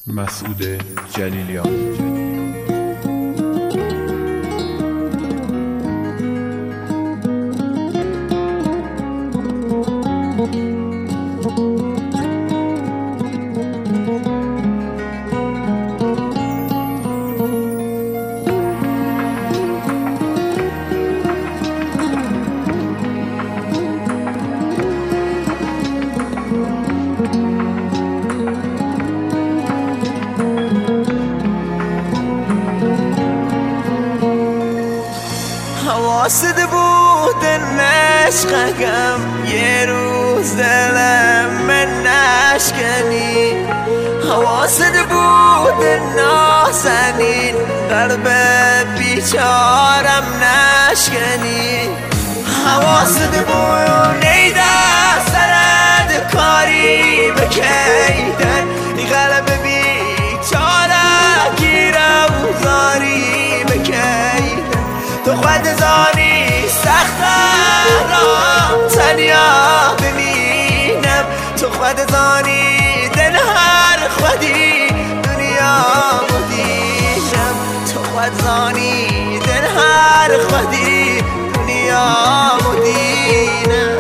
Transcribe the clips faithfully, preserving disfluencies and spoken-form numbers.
مسعود جلیلیان. حواسد بود نشقم یه روز دلم من نشکنی، حواسد بود نازنین قلب بیچارم نشکنی، حواسد بود نیده سرد کاری بکیدن ای قلب بیچاره گیرم زاری بکیدن تو خود زانی سخت را تنیا ببینم تو خود زانی دل هر خودی دنیا مدینم تو خود زانی دل هر خودی دنیا مدینم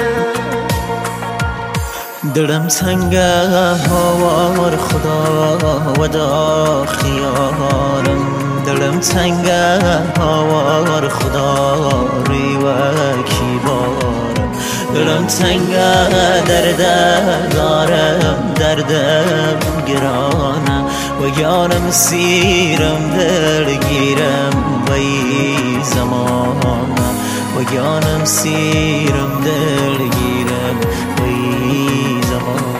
دلم سنگه هوار خدا و دا خیالم دلم تنگه هوار خدا ریوکی بارم دلم تنگه درد دارم دردم گرانم و یانم سیرم دلگیرم وی زمانم و یانم سیرم دلگیرم وی زمانم.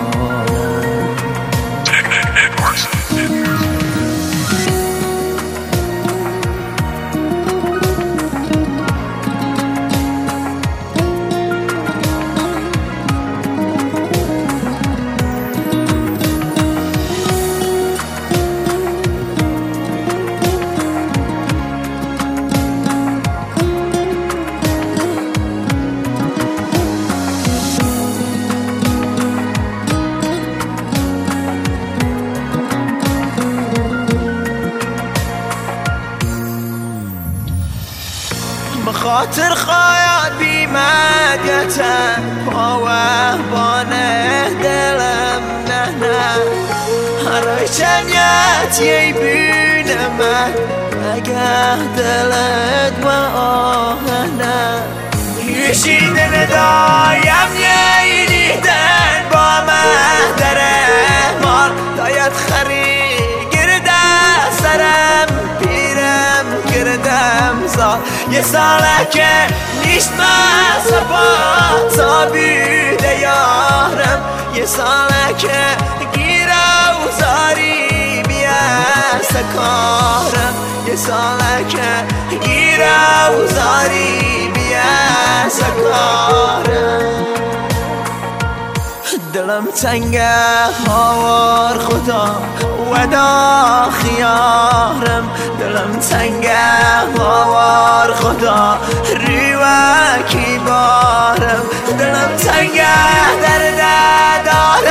خاطر خواهد بیمدیتم پاوه بانه دلم نه نه هرای چنیت یی بینمد اگه دلت و آهنه یشیدن دایم یی دیدن با مهدره مار داید خری گرده سرم پیرم گردم زار یه ساله که نیست مصفا تا بیده یارم یه ساله که گیره و زاری بیست کارم یه ساله که گیره و زاری بیست کارم دلم تنگه هوار خدا و دا خیارم دلم تنگه هوار خدا ریوکی بارم دلم تنگه درد دا